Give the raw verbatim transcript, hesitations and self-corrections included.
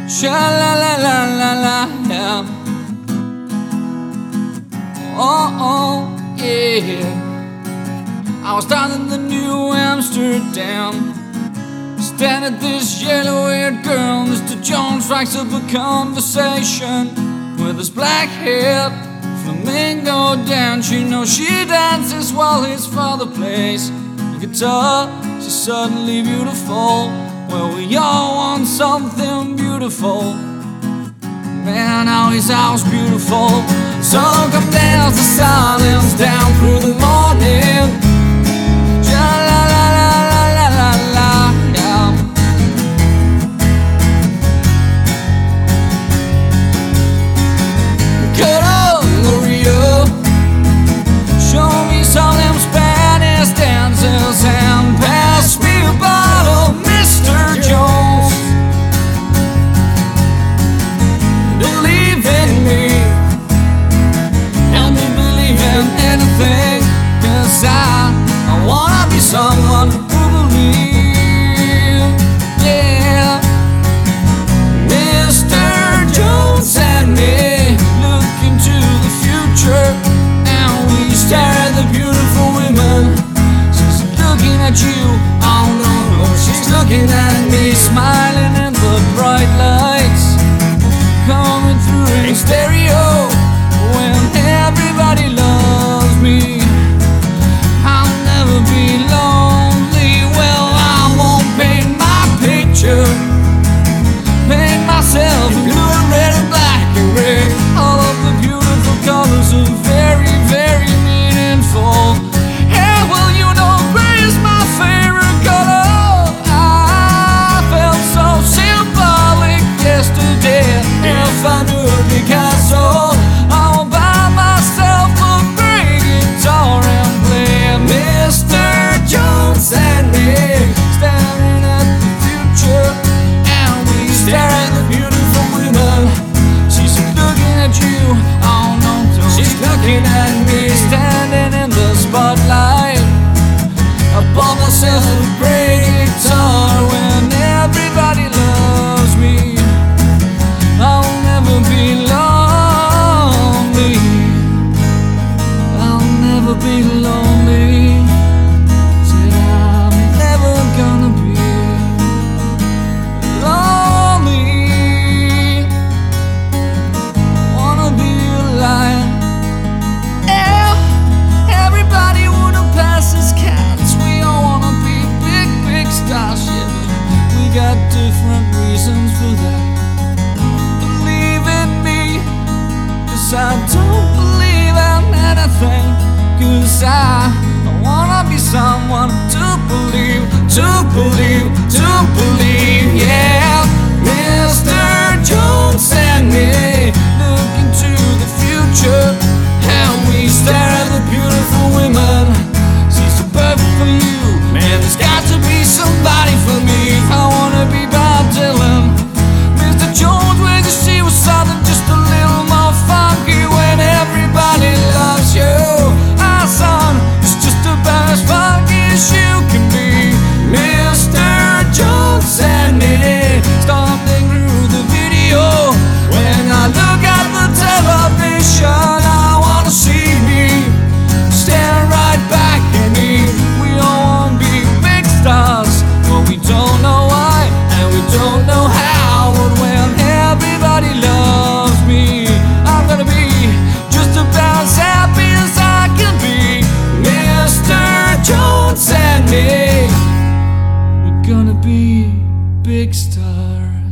Sha la la la la la, yeah. Oh, oh, yeah. I was down in the New Amsterdam, staring at this yellow-haired girl. Mister Jones strikes up a conversation with his black-haired flamingo dance. You know she dances while his father plays the guitar. She's suddenly beautiful. Well, we all want something beautiful. Man, how his house beautiful. So come dance the silence down through the morning. Ja la la la la la la la, yeah. Cut up Maria, show me some of them Spanish dances and pass me a bottle, Mister Jones. Believe in me, help me believe in anything, 'cause I, I wanna be someone who believes, yeah. Mister Jones and me look into the future, and we stare at the beautiful women. She's looking at you, oh no, no, she's looking at me, smiling in the bright lights coming through in stereo. When everybody loves me, I'll never be lonely. Well, I won't paint my picture, paint myself in blue and red and black and gray. All of the beautiful colors are very, very meaningful. Yeah, well, you know gray is my favorite color. I felt so symbolic yesterday. If I knew Picasso, I'll buy myself a great guitar and play. Mister Jones and me, staring at the future, and we stare at the beautiful women. She's looking at you, oh no, she's looking at me, standing in the spotlight above myself, a great guitar. When everybody loves me, I'll never be lonely. I'll never be lonely. Said I'm never gonna be lonely. Wanna be alive. Yeah, everybody wanna pass as cats. We all wanna be big, big stars. Yeah, but we got different reasons for that. I don't believe in anything, 'cause I, I wanna be someone to believe, to believe, to believe, yeah. Mister Jones and me look into the future, and we stare at the beautiful women. She's so perfect for you, man, there's got to be somebody for me. I wanna be Bob Dylan. Mister Jones, where you see was something just a little more funky. When everybody loves you, our son is just about as funky as you can be. Mister Jones and me, stumbling through the video. When I look at the television, I wanna see me staring right back at me. We all wanna be big stars, but we don't know why, and we don't know how. But when everybody loves me, I'm gonna be just about as happy as I can be. Mister Jones and me, we're gonna be big stars.